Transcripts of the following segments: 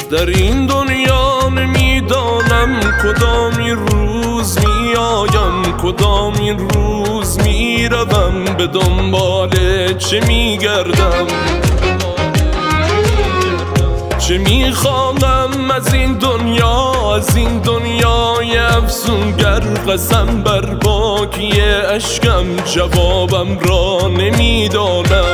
در این دنیا نمیدانم کدامین روز میآیم، کدامین روز میروم، به دنبال چه میگردم، چه میخواهم از این دنیا، از این دنیای افسونگر. قسم بر باکی اشکم جوابم را نمیدانم.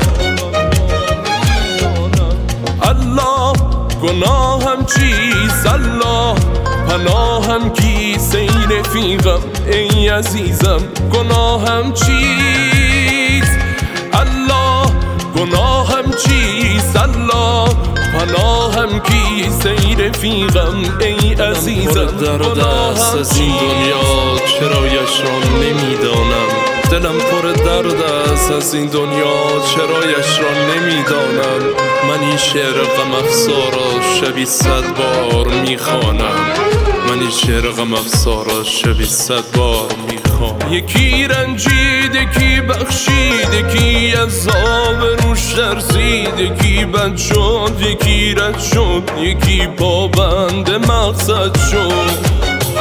الله گناهم چیست؟ الله پناهم کیست؟ ای رفیقم ای عزیزم گناهم چیست؟ الله گناهم چیست؟ الله پناهم کیست؟ ای رفیقم ای عزیزم گناهم از این دنیا چرایش را نمیدانم. دلم پر درد است از این دنیا چرایش را نمیدانم. من این شعر غم افزا را شبی 100 بار میخوانم. من این شعر غم افزا را شبی 100 بار میخوانم. یکی رنجید یکی بخشید، یکی عذاب روش ترسید، یکی بد شد یکی رد شد، یکی پابند مقصد شد.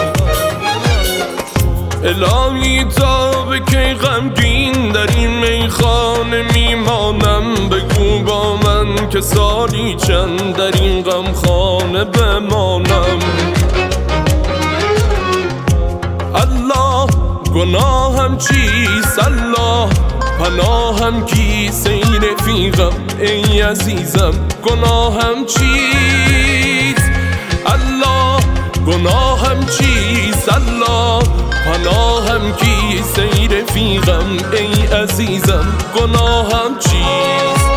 الهی تا به کی غمگین در این میخانه میمانم؟ بگو با من که سالی چند در این غمخانه بمانم. الله گناهم چیست؟ الله پناهم کیست؟ ای رفیقم ای عزیزم گناهم چیست؟ الله گناهم چیست؟ الله پناهم کیست؟ ای رفیقم ای عزیزم گناهم چیست؟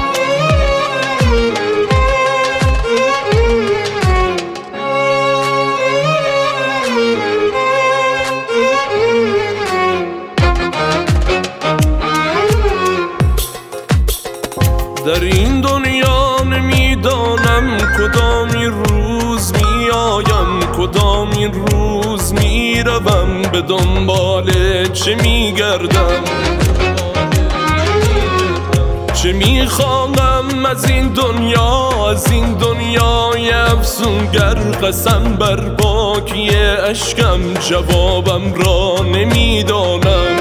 در این دنیا نمیدانم کدامین روز میآیم، کدامین روز میروم، به دنبال چه میگردم، چه میخواهم از این دنیا، از این دنیای افسونگر. قسم بر باکی اشکم جوابم را نمیدانم.